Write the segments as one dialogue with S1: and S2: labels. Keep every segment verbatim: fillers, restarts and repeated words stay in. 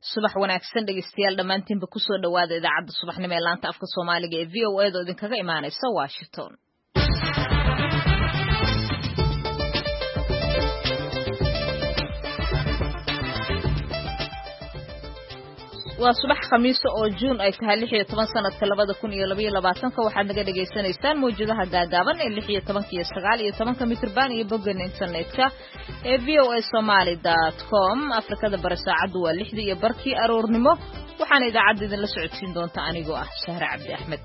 S1: subax wanaagsan dhegeystayaal dhamaantiinba ku soo dhawaada idaacadda subaxnimo ee laanta afka Soomaaliga ee V O A da idinkaga imaanaysa Washington. waa subax khamiis oo June ay tahay lix iyo toban sanadka labada kun iyo laba iyo labaatan ka waxaad naga dhageysanaysaan mowjadaha gaagaaban ee lix iyo toban iyo sagaal iyo toban mitir baan iyo boggan internetka ee v o a somali dot com Afrikada bar saacadu waa lix iyo barkii aroornimo waxaan idaacadda idin la socodsiin doonta anigoo ah Shahra Cabdi Ahmed.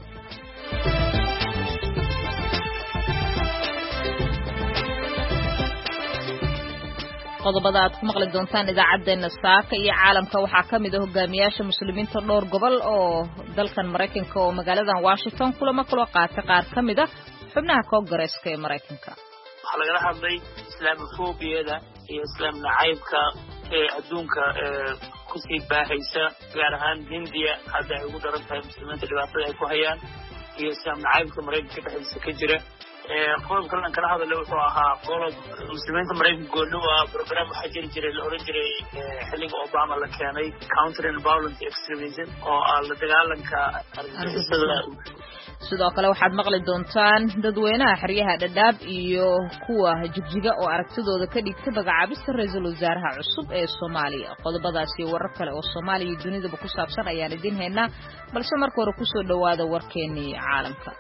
S1: qodobada aad ku maqli doontaan idaacadeena saaka iyo caalamka waxaa kamid ah hogaamiyaasha muslimiinta dhowr gobol oo dalkan Mareykanka oo magaaladan Washington kulamo kala qaatay qaar kamid ah xubnaha Congress-ka ee Mareykanka.
S2: waxa laga hadlay islaamofobiyada iyo islaam nacaybka ee adduunka ee ku sii baahaysa gaar ahaan Hindiya hadda ay ugu daran tahay muslimiinta dhibaatada ay ku hayaan iyo islaam nacaybka Mareykanka dhexdiisa ka jira. qodobka aan kala hadalay wuxuu ahaa qodob muslimiinta Mareykanka go'do waa program waxa jiri jiray la oran jiray xilliga Obama la keenay countering violent extremism oo la dagaalanka argagixisada.
S1: sidoo kale waxaad maqli doontaan dadweynaha xeryaha Dhadhaab iyo kuwa jigjiga oo aragtidooda ka dhigtay magacaabista ra'iisul wasaaraha cusub ee Soomaaliya. qodobadaas iyo warar kale oo Soomaaliya iyo dunidaba ku saabsan ayaan idin haynaa balse marka hore ku soo dhawaada warkeenii caalamka.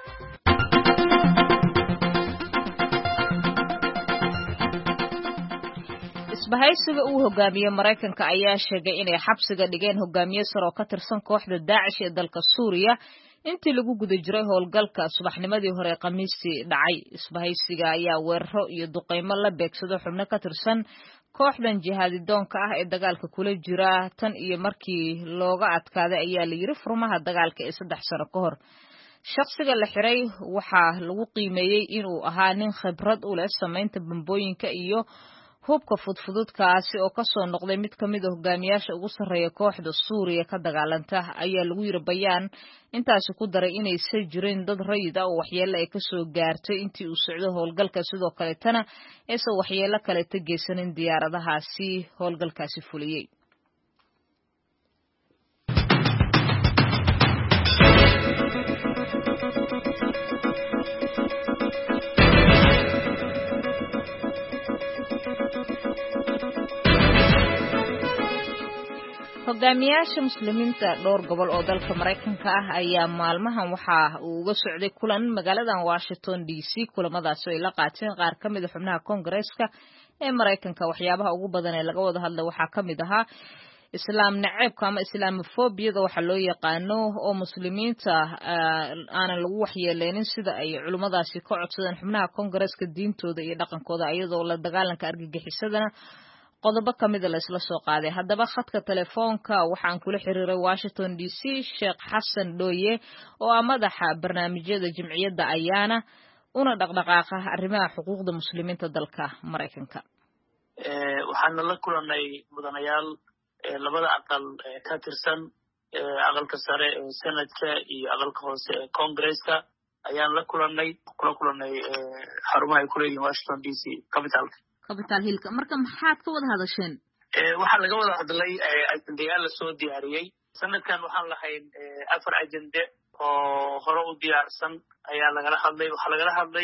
S1: isbahaysiga uu hogaamiye Mareykanka ayaa sheegay inay xabsiga dhigeen hogaamiye sare oo ka tirsan kooxda Daacish ee dalka Suuriya intii lagu guda jiray howlgalka subaxnimadii hore Khamiistii dhacay. isbahaysiga ayaa weeraro iyo duqeymo la beegsado xubno ka tirsan kooxdan jihaadidoonka ah ee dagaalka kula jira tan iyo markii looga adkaaday ayaa la yiri furmaha dagaalka ee saddex sano ka hor. shakhsiga la xiray waxaa lagu qiimeeyay inuu ahaa nin khibrad u leh samaynta bambooyinka iyo hubka fudfududkaasi oo ka soo noqday mid ka mid ah hogaamiyaasha ugu sarreeya kooxda Suuriya ka dagaalanta ayaa lagu yiri bayaan intaasi ku daray inaysan jirin dad rayid ah oo waxyeello ay ka soo gaartay intii uu socdo howlgalka sidoo kale tana aysan waxyeello kale ta geysanin diyaaradahaasi howlgalkaasi fuliyay. hogaamiyaasha muslimiinta dhowr gobol oo dalka Mareykanka ah ayaa maalmahan waxa uu uga socday kulan magaaladan Washington D C kulamadaas oo ay la qaateen qaar kamid ah xubnaha Congress-ka ee Mareykanka. waxyaabaha ugu badan ee laga wada hadlay waxaa kamid ahaa islaam naceebka ama islaamofobiyada waxa loo yaqaano oo muslimiinta aanan lagu waxyeeleynin sida ay culimadaasi ka codsadeen xubnaha Congress-ka diintooda iyo dhaqankooda iyadoo la dagaalanka argagixisadana qodobo kamid ah la isla soo qaaday. haddaba khadka telefoonka waxaan kula xiriiray Washington D C Sheekh Xasan Dooye oo ah madaxa barnaamijyada jimciyadda ayaana una dhaqdhaqaaqa arrimaha xuquuqda muslimiinta dalka Mareykanka.
S2: ee waxaan la kulanay mudanayaal labada aqal ka tirsan aqalka sare ee Senate-ka iyo aqalka hoose ee Congress-ka ayaan la kulanay kula kulanay xarumaha ay ku leeyihiin Washington D C capitalka
S1: capital hillka. marka maxaad ka wada hadasheen?
S2: ee waxa laga wada hadlay ajendayaal la soo diyaariyay. sanadkan waxaan lahayn afar ajende oo hore u diyaarsan ayaa laga hadlay. waxa laga hadlay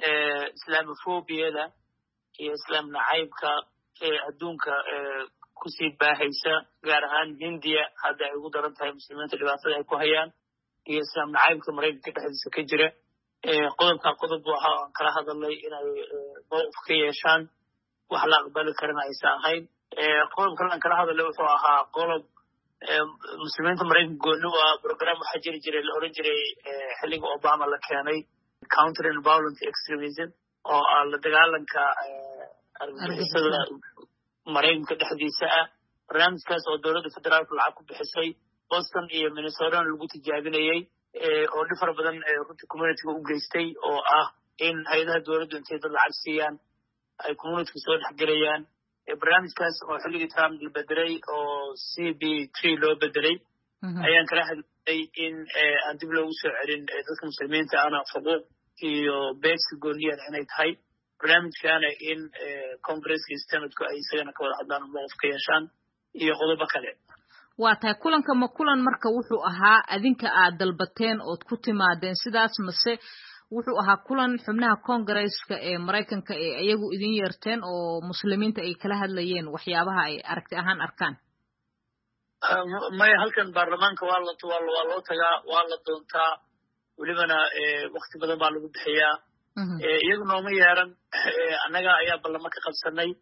S2: islaamofobiyada iyo islaam nacaybka ee adduunka ee ku sii baahaysa gaar ahaan Hindiya hadda ay ugu daran tahay muslimiinta dhibaatada ay ku hayaan iyo islaam nacaybka Mareykanka dhexdiisa ka jira. ee qodobka qodob waxa aan kala hadalay inay mowqif ka yeeshaan wax la aqbali karana aysan ahayn. ee qodobka aan kala hadalay wuxuu ahaa qodob muslimiinta Mareykanka go'do waa program waxa jiri jiray la oran jiray xilliga Obama la keenay countering violent extremism oo la dagaalanka argagixisada Mareykanka dhexdiisa ah. barnaamijkaas oo dowladda federaalka lacag ku bixisay Boston iyo Minnesota lagu tijaabinayay ee oo dhifar badan ee runtii community-ga u geystay oo ah in hay'adaha dowladda intay dad lacag siiyaan ay community soo dhexgalayaan. ee barnaamijkaas oo xilligii Trump la bedelay oo C B three loo bedelay ayaan kala hadlay in aan dib loogu soo celin dadka muslimiinta ana xuquuq iyo beegsi gooniyan inay tahay. barnaamijkaana in Congress-ka Senate-ku ay isagana ka wada hadlaan mowqif ka yeeshaan iyo qodobo kale.
S1: waa tahay kulanka ma kulan marka wuxuu ahaa adinka aad dalbateen ood ku timaadeen sidaas mase wuxuu ahaa kulan xubnaha Congress-ka ee Mareykanka ee iyagu idin yeerteen oo muslimiinta ay kala hadlayeen waxyaabaha ay aragti ahaan arkaan
S2: may halkan baarlamaanka waa la waa loo tagaa waa la doontaa walibana waqti badan baa lagu bixiyaa iyagu nooma yeeran annaga ayaa ballamo ka qabsanay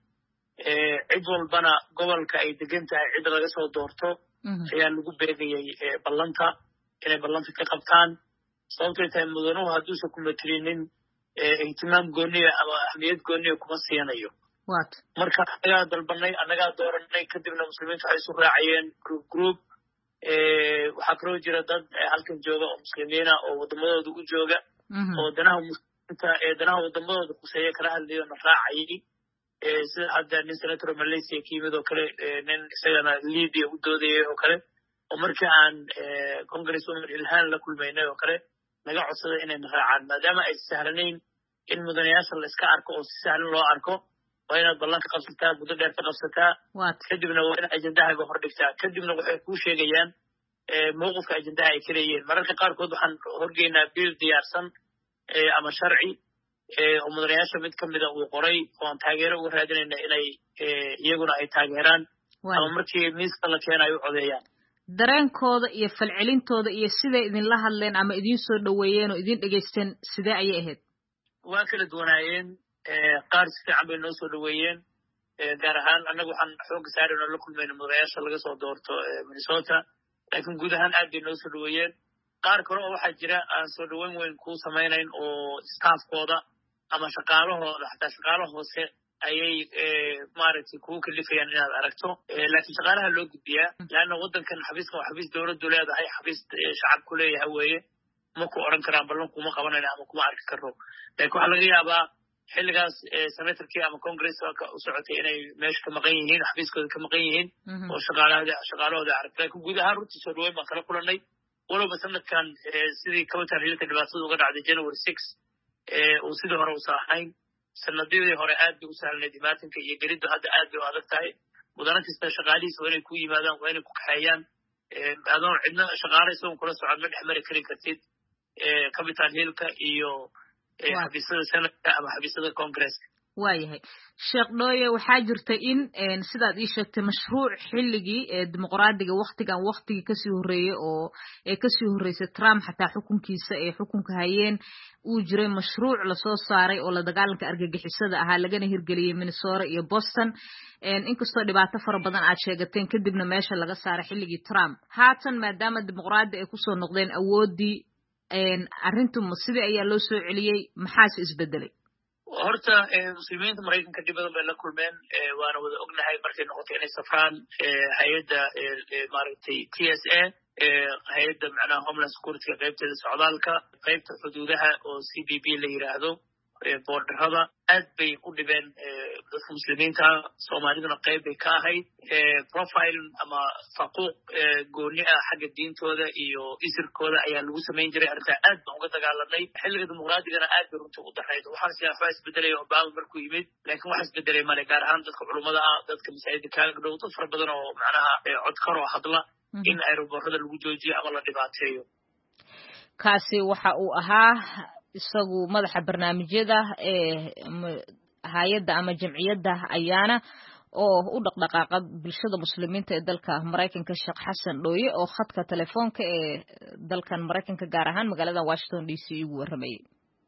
S2: cid walbana gobolka ay degan tahay cid laga soo doorto ayaa lagu beegayay ballanta inay ballanta ka qabtaan sababtay tahay mudanuhu hadduusan ku matalinin ihtimaam gooniya ama ahmiyad gooniya kuma siinayo marka annagaa dalbanay annagaa dooranay kadibna muslimiintu waxay isu raacayeen group group waxaa kaloo jira dad halkan jooga oo muslimiina oo waddamadooda u jooga oo danaha muslimiinta ee danaha waddamadooda khuseeya kala hadlayo na raacayay sida hadda nin senator Malaysia ka yimid oo kale nin isagana Libya u doodayay oo kale oo markii aan Congresswoman Ilhan la kulmaynay oo kale naga codsaday inay na raacaan maadaama ay sahlanayn in mudanayaasha la iska arko oo si sahlan loo arko waa inaad ballan ka qabsataa muddo dheer ka qabsataa kadibna waa inaad ajendahaaga hor dhigtaa kadibna waxay kuu sheegayaan mowqifka ajendaha ay ka leeyihiin mararka qaarkood waxaan horgeynaa biil diyaarsan ama sharci oo mudanayaasha mid kamida uu qoray oo aan taageero uga raadinayna inay iyaguna ay taageeraan ama markii miiska la keenayo u codeeyaan
S1: dareenkooda iyo falcelintooda iyo siday idinla hadleen ama idin soo dhaweeyeen oo idin dhegaysteen sidee ayay ahayd
S2: waa kala duwanaayeen qaar si fiican bay noo soo dhaweeyeen gaar ahaan annaga waxaan xooga saarayno la kulmayna mudanayaasha laga soo doorto Minnesota laakiin guud ahaan aad bay noo soo dhaweeyeen qaar kale oo waxaa jira aan soo dhaweyn weyn ku samaynayn oo staffkooda ama shaqaalahooda xataa shaqaalo hoose ayay maaragtay kugu kalifayaan inaad aragto laakiin shaqaalaha loo gudbiyaa laanna waddankan xafiiskan waa xafiis dowladdu leedahay xafiis shacabku leeyahay weeye ma ku odhan karaan ballan kuma qabanayna ama kuma arki karno laakiin waxaa laga yaabaa xilligaas senatorkii ama congresska u socotay inay meesha ka maqan yihiin xafiiskooda ka maqan yihiin oo shaqaalahooda shaqaalahooda aragta laakiin guud ahaan runtii soo dhaweyn baan kala kulannay walowba sanadkan sidii Capitol Hillka dhibaatada uga dhacday January six uu sidii hore usa ahayn sanadii hore aad bay u sahlanayd imaatinka iyo geliddu hadda aad bay u adag tahay mudana kasta shaqaalihiisa waa inay ku yimaadaan waa inay ku kaxeeyaan adoon cidna shaqaale isagoon kula socod ma dhex mari kari kartid Capitol Hillka iyo xafiisyada senatka ama xafiisyada Congress
S1: waayahay sheekh Dooye waxaa jirta in sidaad ii sheegtay mashruuc xilligii ee dimuqraadiga waqtigan waqtigii kasii horeeyay oo ee kasii horeysay Trump xataa xukunkiisa ee xukunka hayeen uu jiray mashruuc la soo saaray oo la dagaalanka argagixisada ahaa lagana hirgeliyay Minnesota iyo Boston inkastoo dhibaato fara badan aad sheegateen kadibna meesha laga saaray xilligii Trump haatan maadaama dimuqraadi ay kusoo noqdeen awoodii arrintu sidii ayaa loo soo celiyay maxaase isbedelay
S2: horta muslimiinta Mareykanka dib badan bay la kulmeen waana wada ognahay markay noqotay inay safraan hay'adda maaragtay T S A hay'adda macnaha Homeland Security qaybteeda socdaalka qaybta xuduudaha oo C B P la yiraahdo borderada aad bay u dhibeen dadka muslimiinta Soomaaliduna qayb bay ka ahayd profile ama faquuq gooni ah xagga diintooda iyo isirkooda ayaa lagu samayn jiray arrinta aad baan uga dagaalanay xilliga dimuqraadiga aad bay runtii u dareyd waxaan siyaasada isbedelay Obama markuu yimid laakiin waxa isbedelay male gaar ahaan dadka culimada ah dadka masaajidka kaaga dhow dad fara badan oo macnaha codkar oo hadla in aeroboortada lagu joojiyo ama la dhibaateeyo
S1: kaasi waxa uu ahaa isagu madaxa barnaamijyada ee hay'adda ama jamciyadda ayaana oo u dhaqdhaqaaqa bulshada muslimiinta ee dalka Mareykanka Sheekh Xasan Dooye oo khadka telefoonka ee dalkan Mareykanka gaar ahaan magaalada Washington D C ugu warramayay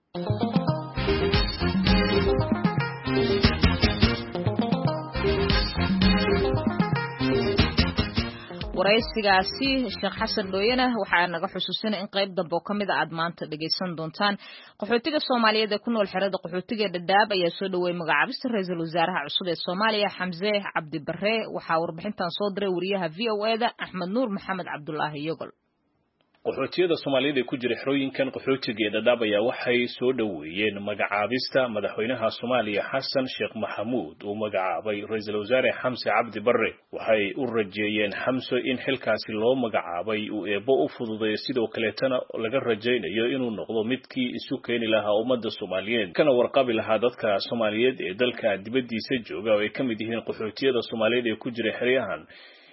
S1: waraysigaasi Sheekh Xasan Dooyena waxa naga xusuusinay in qayb dambe oo kamid ah aad maanta dhageysan doontaan qaxootiga Soomaaliyeed ee ku nool xerada qaxootiga Dadaab ayaa soo dhaweeyay magacaabista ra'iisul wasaaraha cusub ee Soomaaliya Xamse Cabdi Barre waxa warbixintan soo diray wariyaha V O A da Axmed Nuur Maxamed Cabdullaahi Yogol
S3: qaxootiyada Soomaaliyeed ee ku jira xerooyinkan qaxootiga ee Dadaab ayaa waxay soo dhaweeyeen magacaabista madaxweynaha Soomaaliya Xasan Sheekh Maxamuud oo magacaabay ra'iisul wasaare Xamse Cabdi Barre waxay u rajeeyeen Xamse in xilkaasi loo magacaabay uu eebo u fududeeyo sidoo kale tan laga rajaynayo inuu noqdo midkii isu keeni lahaa ummadda Soomaaliyeed kana warqabi lahaa dadka Soomaaliyeed ee dalka dibadiisa jooga oo ay kamid yihiin qaxootiyada Soomaaliyeed ee ku jira xeryahan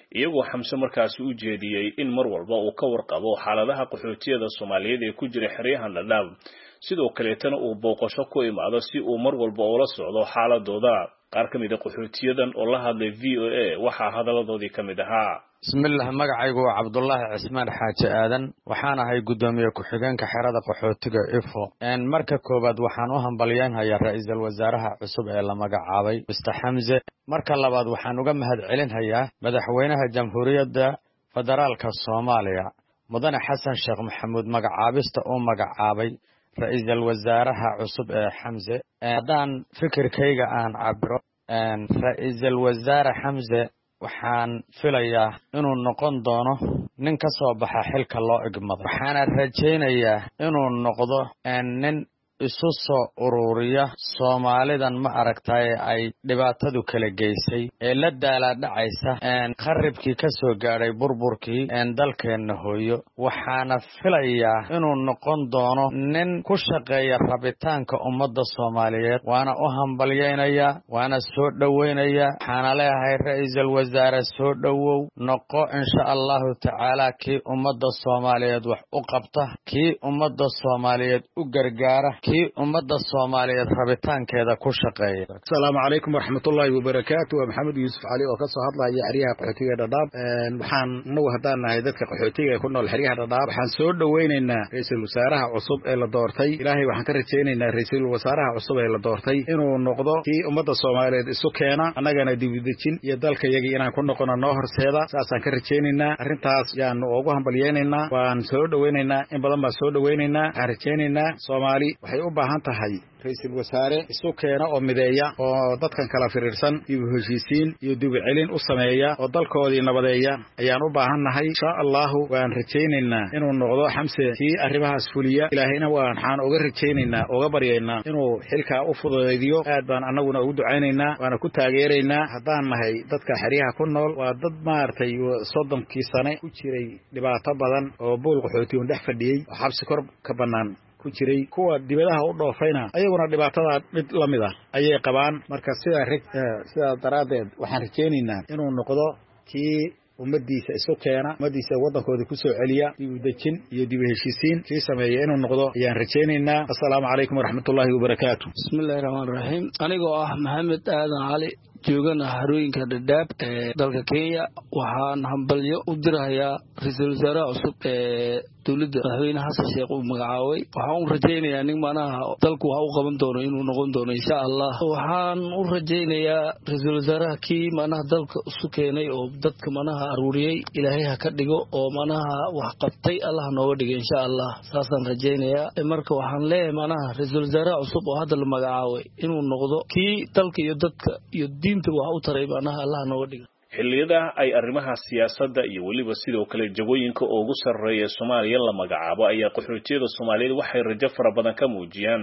S3: iyagoo xamse markaasi u jeediyey in mar walba uu ka warqabo xaaladaha qaxootiyada Soomaaliyeed ee ku jira xeryahan Dadaab sidoo kaleetana uu booqasho ku imaado si uu mar walba ula socdo xaaladooda. qaar ka mid ah qaxootiyadan oo la hadlay V O A waxa hadaladoodii ka mid ahaa:
S4: bismillaah, magacaygu waa Cabdullaahi Cismaan Xaaji Aadan, waxaan ahay gudoomiye ku-xigeenka xerada qaxootiga Ifo. een marka koobaad waxaan u hambalyeynhayaa ra'iisul wasaaraha cusub ee la magacaabay Mister Xamse. marka labaad waxaan uga mahadcelinhayaa madaxweynaha jamhuuriyadda federaalka Soomaaliya mudane Xasan Sheekh Maxamuud magacaabista uu magacaabay ra'iisul wasaaraha cusub ee Xamse. haddaan fikirkayga aan cabiro, ra'iisul wasaare Xamse waxaan filayaa inuu noqon doono nin ka soo baxa xilka loo igmado. waxaana rajaynayaa inuu noqdo nin isu soo ururiya Soomaalidan ma aragtay ay dhibaatadu kala geysay ee la daala dhacaysa qaribkii ka soo gaaray burburkii dalkeena hooyo. waxaana filayaa inuu noqon doono nin ku shaqeeya rabitaanka ummadda Soomaaliyeed. waana u hambalyeynaya, waana soo dhaweynaya. waxaana leeyahay ra'iisul wasaare soo dhawow, noqo insha Allahu tacaala kii ummadda Soomaaliyeed wax u qabta, kii ummadda Soomaaliyeed u gargaara, kii ummadda Soomaaliyeed rabitaankeeda ku shaqeeya.
S5: Assalaamu calaykum waraxmatullaahi wabarakaatuh. waa Maxamed Yuusuf Cali oo ka soo hadlaya xeryaha qaxootiga Dadaab. waxaan nagu hadaan nahay dadka qaxootiga ee ku nool xeryaha Dadaab. waxaan soo dhaweynaynaa ra'iisul wasaaraha cusub ee la doortay. ilaahay waxaan ka rajaynaynaa ra'iisul wasaaraha cusub ee la doortay inuu noqdo kii ummadda Soomaaliyeed isu keena, annagana dibadejin iyo dalkayagii inaan ku noqono noo horseeda. saasaan ka rajaynaynaa. arrintaas yaan ugu hambalyeynaa, waan soo dhaweynaynaa, in badan baan soo dhaweynaynaa. waxaan rajaynaynaa Soomaali waxay u baahan tahay ra'iisul wasaare isu keena oo mideeya oo dadkan kala firiirsan iyo heshiisiin iyo dib u celin u sameeya oo dalkoodii nabadeeya ayaan u baahannahay. insha Allahu waan rajaynaynaa inuu noqdo Xamse kii arrimahaas fuliya. ilaahayna waxaan uga rajaynaynaa uga baryaynaa inuu xilka u fududeeyo. aad baan annaguna ugu ducaynaynaa, waana ku taageeraynaa. haddaan nahay dadka xeryaha ku nool, waa dad maartay soddonkii sane ku jiray dhibaato badan oo buul qaxootiga dhex fadhiyay oo xabsi kor ka bannaan ku jiray. kuwa dibadaha u dhoofayna ayaguna dhibaatada mid la mid ah ayay qabaan. marka sidaa sidaa daraaddeed waxaan rajaynaynaa inuu noqdo kii ummadiisa isu keena, ummadiisa waddankooda ku soo celiya, dib u dejin iyo dib u heshiisiin kii sameeya inuu noqdo ayaan rajaynaynaa. assalaamu calaykum waraxmatullaahi wabarakaatuh.
S6: bismillaahi raxmaani raxiim. anigoo ah Maxamed Aadan Cali, joogana harooyinka Dadaab ee dalka Kenya, waxaan hambalyo u dirayaa ra'iisul wasaaraha cusub ee dowladda madaxweyne Xasan Sheekh uu magacaabay. waxaan u rajaynayaa nin manaha dalku waxa uu qaban doono inuu noqon doono insha Allah. waxaan u rajaynayaa ra'iisul wasaaraha kii manaha dalka isu keenay oo dadka manaha aruuriyay, ilaahay ha ka dhigo oo manaha wax qabtay Allah nooga dhigo insha Allah. saasaan rajaynayaa. marka waxaan leeyahay manaha ra'iisul wasaaraha cusub oo hadda la magacaabay inuu noqdo kii dalka iyo dadka iyo diinta wax u taray manaha Allah nooga dhigo.
S3: xilliyada ay arrimaha siyaasadda iyo weliba sidoo kale jagooyinka ugu sarreeya Soomaaliya la magacaabo ayaa qaxootiyada Soomaaliyeed waxay rajo fara badan ka muujiyaan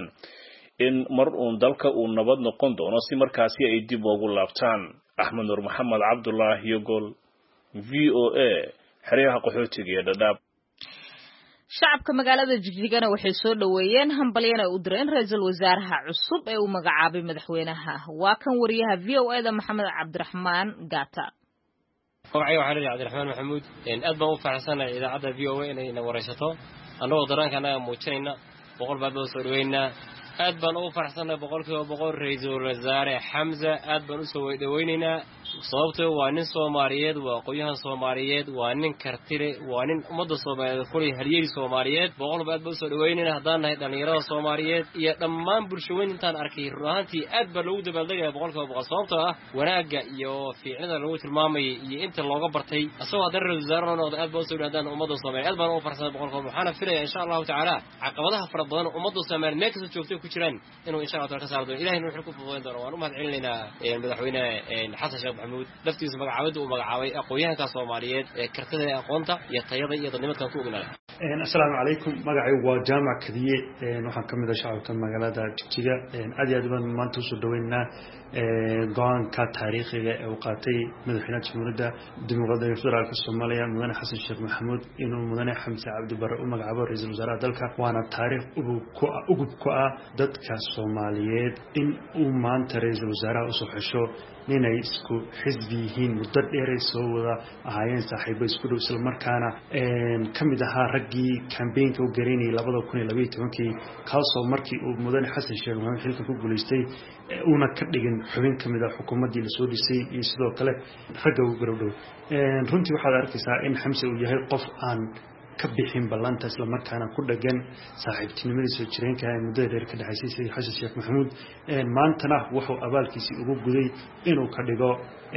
S3: in mar uun dalka uu nabad noqon doono si markaasi ay dib ugu laabtaan. Axmed Nur Maxamed Cabdullaahi Yogol, V O A, xeryaha qaxootiga ee Dadaab.
S1: shacabka magaalada Jigjiga waxay soo dhaweeyeen hambalyana u direen ra'iisul wasaaraha cusub ee uu magacaabay madaxweynaha. waa kan wariyaha V O A da Maxamed Cabdiraxmaan Gaata.
S7: magacayga waxaan leeyahay Cabdiraxmaan Maxamuud. aad baan u faraxsanahay idaacadda V O A inay na waraysato annagoo daraankaana muujinayna boqol baad soo dhaweynaa. aad baan ugu faraxsanahay boqolkiiba boqol ra'iisul wasaare Xamse. aad baan u soo dhaweynaynaa sababtoo waa nin Soomaaliyeed, waa qoyahan Soomaaliyeed, waa nin kartire, waa nin ummadda Soomaaliyeed kulay halyeey Soomaaliyeed. boqol baad baa soo dhaweynayna haddaan nahay dhalinyarada Soomaaliyeed iyo dhammaan bulshooyin intaan arkay ruuxantii aad baa loogu dabaaldegaya boqolkiiba boqol sababtoo ah wanaaga iyo fiicnida lagu tilmaamayay iyo inta looga bartay asagoo hadda ra'iisul wasaare noqdo. aad baa soo dhawaadaan ummadda Soomaaliyeed. aad baan ugu faraxsanahay boqolkiiba. waxaana filayaa insha Allahu tacaala caqabadaha fara badan ummadda Soomaaliyeed meel kasta joogtay ku jiraan inuu insha Allah ka saaro doono. ilaahayna wuxuu ku fududeyn doonaa. waan u mahadcelinaynaa madaxweyne Xasan Sheekh Maxamuud laftiisa magacaabada uu magacaabay aqoonyahanka Soomaaliyeed ee kartida aqoonta iyo tayada iyo dadnimadka ku ognaa.
S8: asalaamu calaykum magacaygu waa jaamac kadiye waxaan ka mid ah shacabka magaalada Jigjiga aad iyo aad baan maanta usoo dhaweynaa go'aanka taariikhiga ee uu qaatay madaxweynaha jamhuuriyadda dimuqraadiga federaalka Soomaaliya mudane xasan sheekh maxamuud inuu mudane xamse cabdi barre u magacaabo ra'iisul wasaaraha dalka waana taariikh ugub ku ah dadka Soomaaliyeed in uu maanta ra'iisul wasaaraha usoo xesho inay isku xisbi yihiin muddo dheer ay soo wada ahaayeen saaxiibo isku dhow isla markaana ka mid ahaa raggii campaign-ka u gareynayay labada kun iyo laba iyo tobankii kaasoo markii uu mudane xasan sheekh maxamuud xilka ku guuleystay una ka dhigin xubin ka mid ah xukuumaddii la soo dhisay iyo sidoo kale ragga ugu garowdhow runtii waxaad arkaysaa in xamse uu yahay qof aan ka bixin ballanta isla markaana ku dhagan saaxiibtinimadiisa jireenka ee muddada dheer ka dhaxaysay xasan sheekh maxamuud maantana wuxuu abaalkiisii ugu guday inuu ka dhigo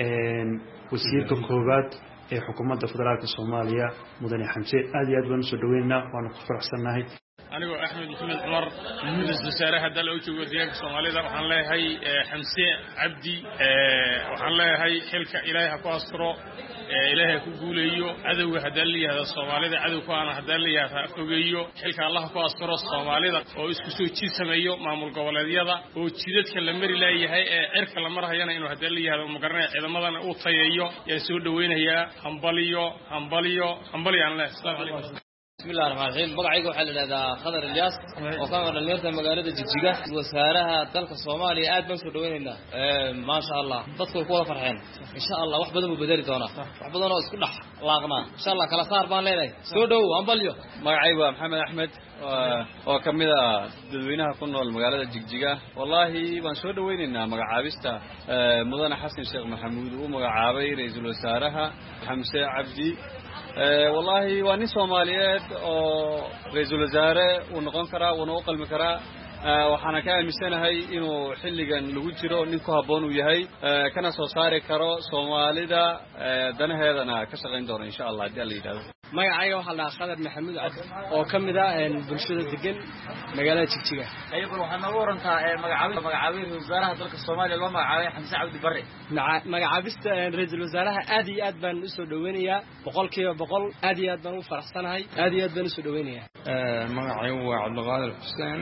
S8: wasiirka koowaad ee xukuumadda federaalka Soomaaliya mudane xamse aad iyo aad baan usoo dhaweynaa waana ku faraxsanahay
S9: anigoo axmed maxamed cumar ra-iisul wasaaraha dalka u jooga deegaanka Soomaalida waxaan leeyahay xamse cabdi waxaan leeyahay xilka ilaahay ha ku asturo ilaahay ku guuleeyo cadawga hadaan leeyahay Soomaalida cadawga aan hadaan leeyahay fogeeyo xilka Allah ku asturo Soomaalida oo isku soo jiisameeyo maamul goboleedyada oo jidadka la mari leeyahay ee cirka la marayana inuu hadaan leeyahay ma garanay ciidamadana uu tayeeyo yaa soo dhaweynaya hambaliyo hambaliyo hambaliyo aan leeyahay assalaamu calaykum
S7: بسم الله الرحمن الرحيم magacaygu waxa la yiraahdaa Khadar Ilyas oo ka mid ah dhalinyarada magaalada Jigjiga wasaaraha dalka Soomaaliya aad baan soo dhaweynaynaa ee ma sha Allah dadku ku wada farxeen insha Allah wax badan u bedeli doona wax badan oo isku dhax laaqnaa insha Allah kala saar baan leenahay soo dhaw ambalyo
S10: magacaygu waa Maxamed Axmed oo ka mid ah dadweynaha ku nool magaalada Jigjiga wallahi baan soo dhaweynaynaa magacaabista mudane xasan sheekh maxamuud uu magacaabay ra'iisul wasaaraha xamse cabdi والله واني سوماليات او رئيس الوزراء ونقون كرا ونقل مكرا waxaana ka aaminsanahay inuu xilligan lagu jiro ninku haboon u yahay kana soo saari karo Soomaalida danaheedana ka shaqeyn doona insha Allah hadii la yiraahdo
S11: magacayga waxa la Khadar Maxamuud Cabdi oo kamid ah bulshada degan magaalada Jigjiga
S12: ayaguna waxa nagu warantaa magacaabida magacaabida wasaaraha dalka Soomaaliya loo magacaabay Xamse Cabdi Barre
S11: magacaabista ra'iisul wasaaraha aad iyo aad baan u soo dhaweynayaa boqolkiiba boqol aad iyo aad baan u faraxsanahay aad iyo aad baan u soo dhaweynayaa
S13: magacaygu waa Cabdulqaadir Xuseen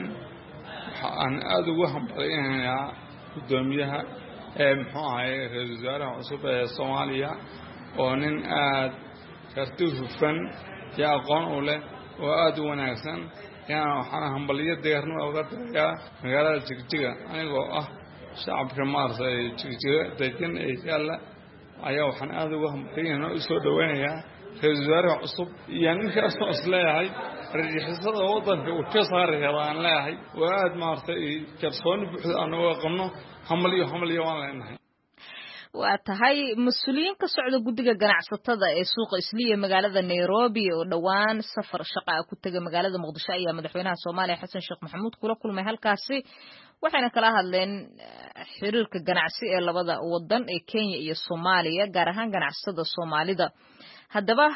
S13: aan aad ugu hambaleynayaa gudoomiyaha ee muxuu ahay ra'iisul wasaaraha cusub ee Soomaaliya oo nin aad karti hufan iyo aqoon u leh oo aad u wanaagsan yaa waxaan hambaliyada deegaarnimo uga tagay magaalada Jigjiga anigoo ah shacabka Maartay Jigjiga deegan ee yalla ayaa waxaan aad ugu hambaleynayaa oo soo dhaweynayaa ra'iisul wasaaraha cusub iyo ninkaas oo isleeyahay rajixisada wadanka uu ka saaray helaan leeyahay oo aad maartay kalsooni buuxda aan uga qabno hamaliyo hamaliyo waan leenahay
S1: waa tahay mas'uuliyiin ka socda guddiga ganacsatada ee suuqa Isliya magaalada Nairobi oo dhawaan safar shaqo ku tagay magaalada Muqdisho ayaa madaxweynaha Soomaaliya Xasan Sheekh Maxamuud kula kulmay halkaasi waxayna kala hadleen xiriirka ganacsi ee labada wadan ee Kenya iyo Soomaaliya gaar ahaan ganacsatada Soomaalida haddaba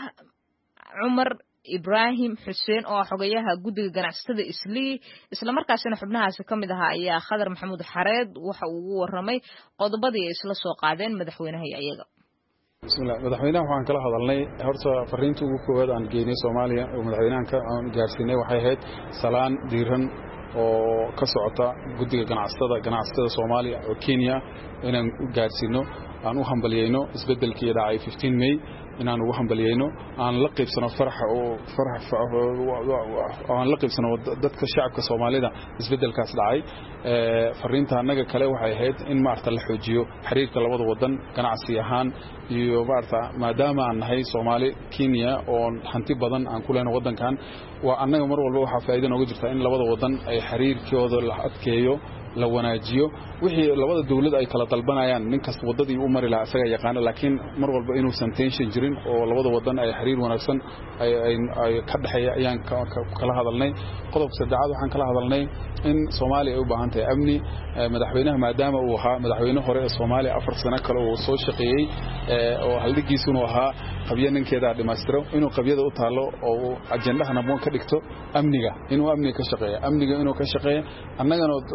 S1: Umar Ibrahim Hussein oo xogayaha guddiga ganacsatada Islii isla markaasina xubnahaasi kamid ahaa ayaa Khadar Maxamuud Xareed waxa uu ugu waramay qodobadii ay isla soo qaadeen madaxweynaha iyaga
S5: bismillaah madaxweynaha waxaan kala hadalnay horta fariinta ugu koowaad aan geynay Soomaaliya oo madaxweynaha ka gaarsiinay waxay ahayd salaan diiran oo ka socota guddiga ganacsatada ganacsatada Soomaaliya oo Kenya inaan u gaarsiino aan u hambaliyayno isbedelkii dhacay fifteen May inaan ugu hambaliyayno aan la qaybsano faraxa oo farax aan la qaybsano dadka shacabka Soomaalida isbedelkaas dhacay ee fariinta anaga kale waxay ahayd in maarta la xoojiyo xiriirka labada wadan ganacsi ahaan iyo maarta maadaama aan nahay Soomaali Kenya oo hanti badan aan ku leenahay wadankan waa anaga mar walba waxa faa'iido nooga jirta in labada wadan ay xiriirkooda la adkeeyo la wanaajiyo wixii labada dawlad ay kala dalbanayaan ninkas wadadii u mari lahaa isaga yaqaan laakiin mar walba inuu tension jirin oo labada wadan ay xiriir wanaagsan ay ay ka dhaxeeyaan ayaan kala hadalnay qodobka saddexaad waxaan kala hadalnay in Soomaaliya ay u baahan tahay amni madaxweynaha maadaama uu ahaa madaxweyne hore ee Soomaaliya afar sano kale oo soo shaqeeyay oo haldigiisuna ahaa qabiyo ninkeeda dhimaystiro inuu qabiyada u taalo oo ajendaha naboon ka dhigto amniga inuu amniga ka shaqeeyo amniga inuu ka shaqeeyo annagana Soomaaliya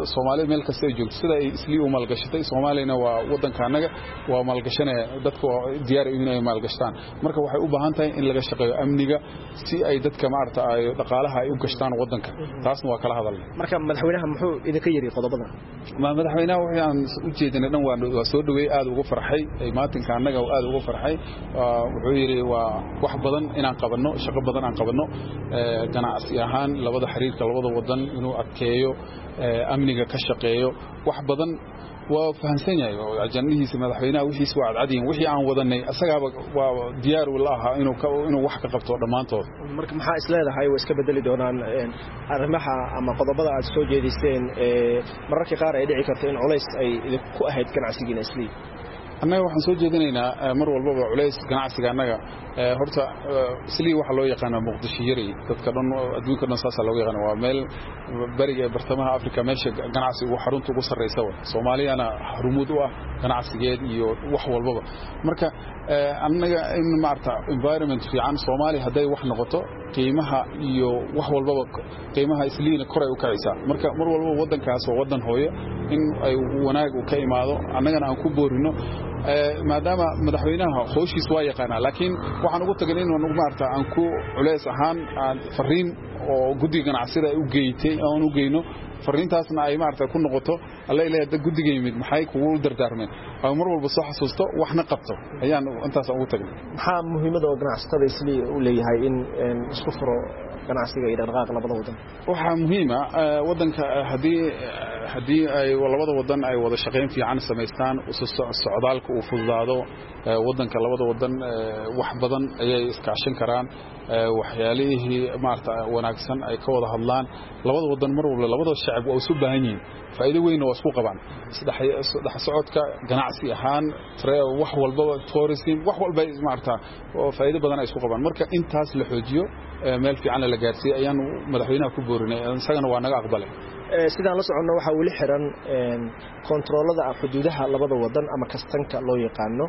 S14: meel kasta ay joogto sida ay islii u maalgashatay Soomaaliyana waa wadanka anaga waa maalgashanay dadku diyaar u inay maalgashtaan marka waxay u baahan tahay in laga shaqeeyo amniga si ay dadka maarta ay dhaqaalaha ay u gashtaan wadanka taasna waa kala hadalnay
S15: marka madaxweynaha muxuu idinka yiri qodobadan
S14: ma madaxweynaha waxaan u jeedinay dhan waa soo dhaweey aad ugu farxay ay maatinka anaga aad ugu farxay wuxuu yiri waa wax badan inaan qabanno shaqo badan aan qabanno ganacsi ahaan labada xiriirka labada wadan inuu adkeeyo amniga ka shaqeeyo wax badan waa fahansan yahay ajanihiisa madaxweynaha wixiis waa cadcadin wixii aan wadanay asagaaba waa diyaar u lahaa inuu inuu wax ka qabto dhamaantood
S15: marka maxaa isleedahay way iska bedeli doonaan arrimaha ama qodobada aad soo jeediseen ee mararka qaar ay dhici karto in culays ay ku ahayd ganacsigiina islii
S14: annaga waxaan soo jeedinaynaa mar walba culays ganacsiga annaga horta islii waxa loo yaqaan Muqdisho yari dadka dhan adduunka dhan saasa loo yaqaan waa meel bariga bartamaha Afrika meesha ganacsiga ugu xarunta ugu sareysa waa Soomaaliyana xarumuud u ah ganacsigeed iyo wax walba marka annaga in maarta environment fiican Soomaali haday wax noqoto qiimaha iyo wax walba qiimaha isliina kor ay u kacaysaa marka mar walba wadankaas oo wadan hooyo in ay wanaag u ka imaado annagana aan ku boorino maadaama madaxweynaha howshiis waa yaqaana laakiin waxaan ugu tagnay inuu maarta aan ku culays ahaan fariin oo guddiga ganacsiga ay u geeytay aan u geeyno fariintaasna ay maarta ku noqoto alla ilaahay dad guddiga yimid maxay kugu dardaarmeen oo mar walba soo xasuusto waxna qabto ayaan intaas ugu tagnay
S15: maxaa muhiimada oo ganacsatada islii u leeyahay in isku furo ganacsiga iyo dhaqaaqa labada wadan
S14: waxa muhiim ah wadanka hadii hadii ay labada wadan ay wada shaqeyn fiican sameystaan socdaalka uu fududaado wadanka labada wadan wax badan ayay iskaashan karaan waxyaalihii maarta wanaagsan ay ka wada hadlaan labada wadan mar walba labada shacab oo isu baahan yihiin faa'iido weyn oo isku qabaan saddex socodka ganacsi ahaan wax walba tourism wax walba maarta oo faa'iido badan ay isku qabaan marka intaas la xoojiyo meel fiican la gaarsiiyay ayaan madaxweynaha ku boorinay isagana waa naga aqbalay
S15: sidaan la socono waxa wali xiran kontroolada xuduudaha labada wadan ama kastanka loo yaqaano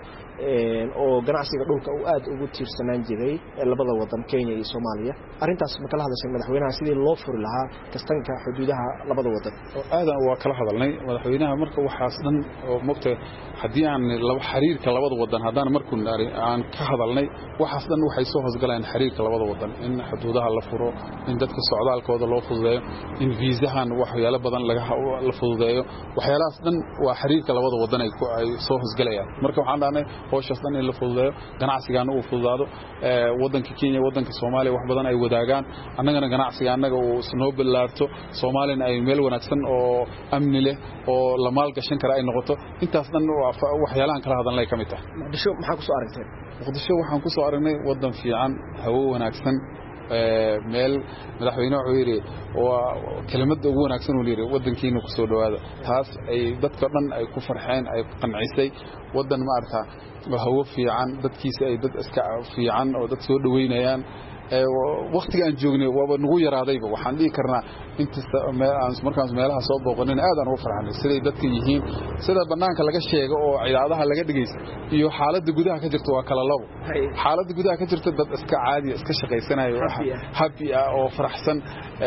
S15: oo ganacsiga dhulka uu aad ugu tiirsanaan jiray labada wadan Kenya iyo Soomaaliya arintaas ma kala hadashay madaxweynaha sidii loo furi lahaa kastanka xuduudaha labada wadan
S14: aad waa kala hadalnay madaxweynaha marka waxaas dhan oo mugtay hadii aan laba xiriirka labada wadan hadaan markuu aan ka hadalnay waxaas dhan waxay soo hoosgaleen xiriirka labada wadan in xuduudaha la furo in dadka socdaalkooda loo fududeeyo in viisahan waxyaalo badan laga la fududeeyo waxyaalahaas dhan waa xiriirka labada wadan ay ay soo hoosgalayaan marka waxaan dhaanay howshaas dhan in la fududeeyo ganacsigaana uu fududaado wadanka Kenya wadanka Soomaaliya wax badan ay wadaagaan annagana ganacsiga annaga uu soo bilaarto Soomaalina ay meel wanaagsan oo amni leh oo la maal gashan kara ay noqoto intaas dhan waxyaalahan kala hadalnay kamid tahay
S15: Muqdisho maxaa ku soo aragteen
S14: Muqdisho waxaan ku soo aragnay wadan fiican hawo wanaagsan meel madaxweynaha wuxuu yiri waa kelimada ugu wanaagsan uu yiri wadankiina ku soo dhawaada taas ay dadka dhan ay ku farxeen ay qancisay wadan ma arka hawo fiican dadkiisa ay dad iska fiican oo dad soo dhaweynayaan waqtiga aan joognay waaba nagu yaraadayba waxaan dhigi karnaa inta markaan meelaha soo booqanay aad aan ugu farxanay siday dadka yihiin sida banaanka laga sheego oo ciidadaha laga dhigaysa iyo xaaladda gudaha ka jirta waa kala labo xaaladda gudaha ka jirta dad iska caadi iska shaqeysanayo happy ah oo faraxsan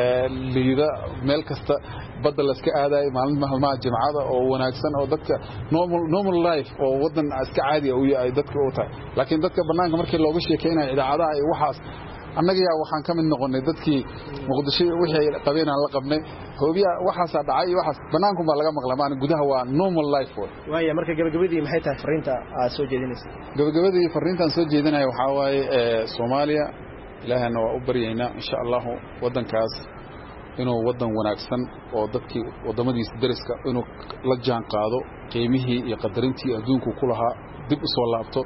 S14: liida meel kasta badda la iska aaday maalin maalmaha jimcada oo wanaagsan oo dadka normal normal life oo wadan iska caadi ah ay dadka u tahay laakiin dadka banaanka markii looga sheekeynayo ciidadaha ay waxaas annaga yaa waxaan ka mid noqonay dadkii Muqdisho wixii ay qabeen aan la qabnay hoobiya waxaas dhacay waxaas banaanku ma laga maqlamaan gudaha waa normal life
S15: waaya marka gabagabadii maxay tahay fariinta aad soo jeedinaysa
S14: gabagabadii fariintan soo jeedinayo waxa waaye Soomaaliya ilaahana waa u baryaynaa insha Allah wadankaas inuu wadan wanaagsan oo dadkii wadamadiisa dariska inuu la jaan qaado qiimihii iyo qadarintii adduunku ku lahaa dib u soo laabto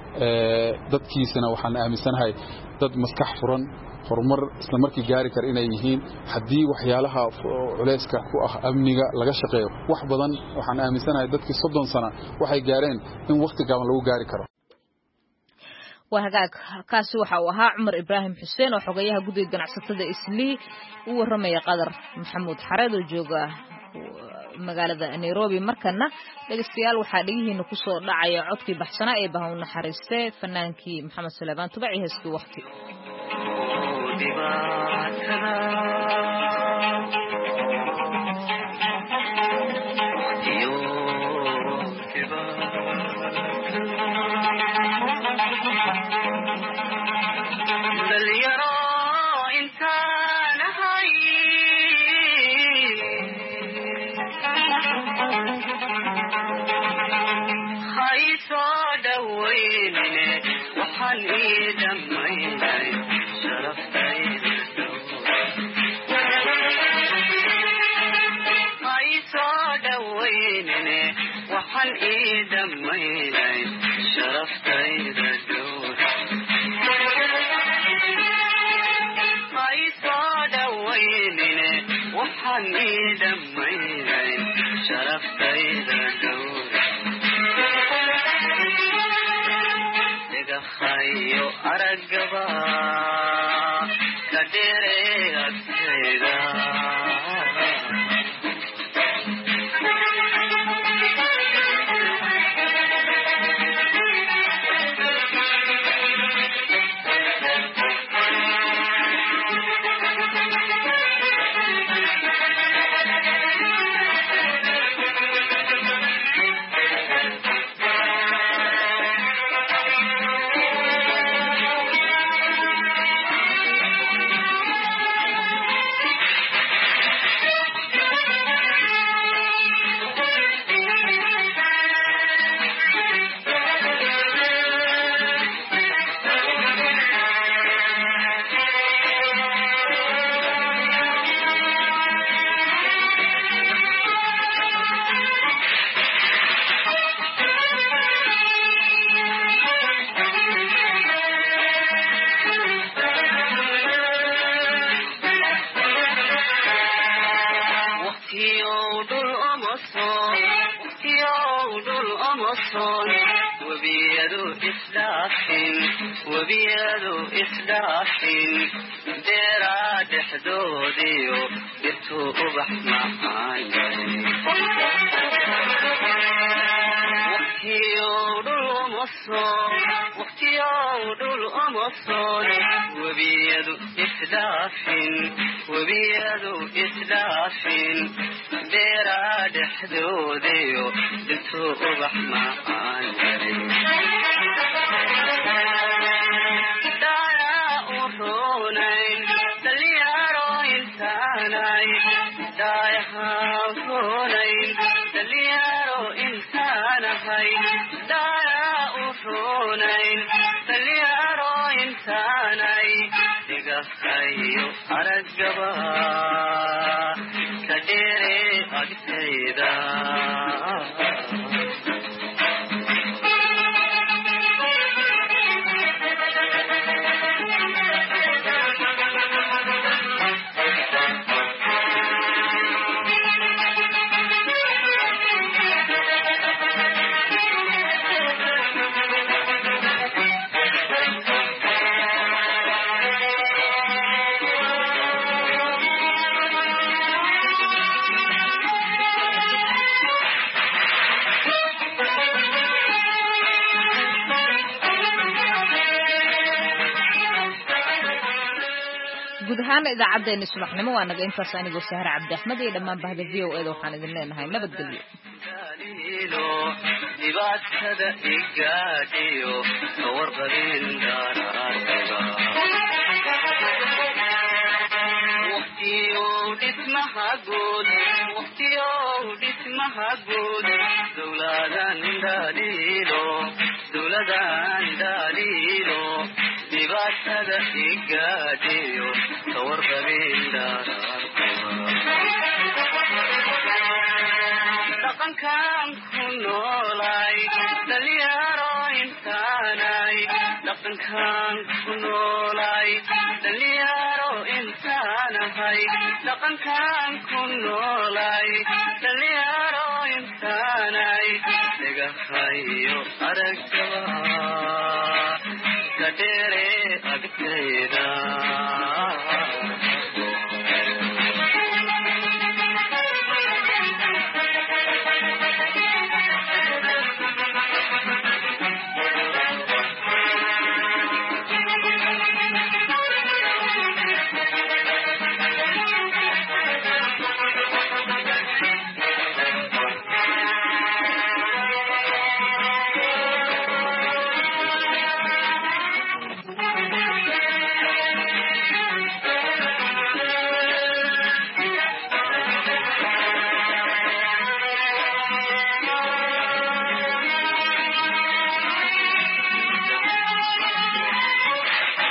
S14: dadkiisana waxaan aaminsanahay dad maskax furan horumar isla markii gaari kar inay yihiin hadii waxyaalaha culayska ku ah amniga laga shaqeeyo wax badan waxaan aaminsanahay dadkii soddon sano waxay gaareen in waqti gaaban lagu gaari karo
S1: وهاك كاسي waxa uu ahaa Umar Ibrahim Xuseen oo xogayaha guddiga ganacsatada Islii uu waramay Qadar Maxamuud Xareed oo jooga magaalada Nairobi markana dhageystayaal waxa dhigihiina ku soo dhacaya codkii baxsana ee baa u naxariistay fanaankii Maxamed Salebaan tubaci heestii waqti
S16: dibaatana دليرو إنسان هاي خايسو دويني وحني دميني شرفتي خايسو دويني وحني دميني شرفتي دور خايسو دويني وحني دميني شرفتي دور خيو أرقبا كديري أكيدا وبيدو إصلاح وبيدو إصلاح ديرا دحدوديو يتو أبح معاي وقتيو دول أمصون وقتيو دول أمصون وبيدو إصلاح وبيدو إصلاح ديرا دحدوديو يتو أبح معاي دليارو إنسان هاي دايا أفونين دليارو إنسان هاي دقا خيو أرقبا كديري أكتيدا
S1: guud ahaan idaacadeena subaxnimo waa naga intaas anigoo Sahar Cabdi Ahmed iyo dhammaan bahda V O A waxaan idin leenahay nabadgelyo
S16: dibaatada igaadiyo warqadin daraarada waqtiyo dhismaha guud waqtiyo dhismaha guud dawladan daliilo dawladan daliilo dibaatada igaadiyo warqadin daraarada dhaqankan ku noolay dhalinyaro intaanay dhaqankan ku noolay dhalinyaro intaanahay dhaqankan ku noolay dhalinyaro intaanay dhagahayo aragtaba kadheere agtayda